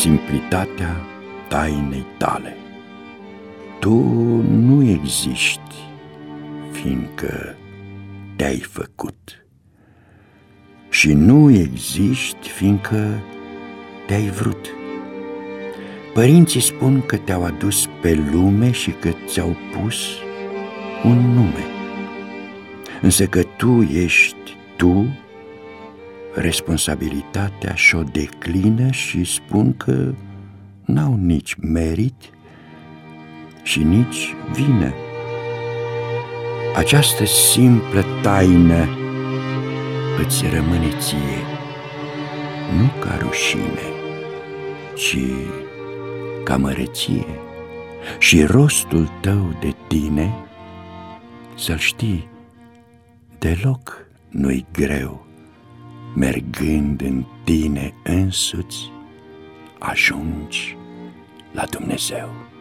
simplitatea tainei tale. Tu nu existi, fiindcă te-ai făcut, și nu existi, fiindcă te-ai vrut. Părinții spun că te-au adus pe lume și că ți-au pus un nume, însă că tu ești tu, responsabilitatea și-o declină și spun că n-au nici merit și nici vină. Această simplă taină îți rămâne ție, nu ca rușine, ci ca măreție, și rostul tău de tine, să-l știi, deloc nu-i greu. Mergând în tine însuți, ajungi la Dumnezeu.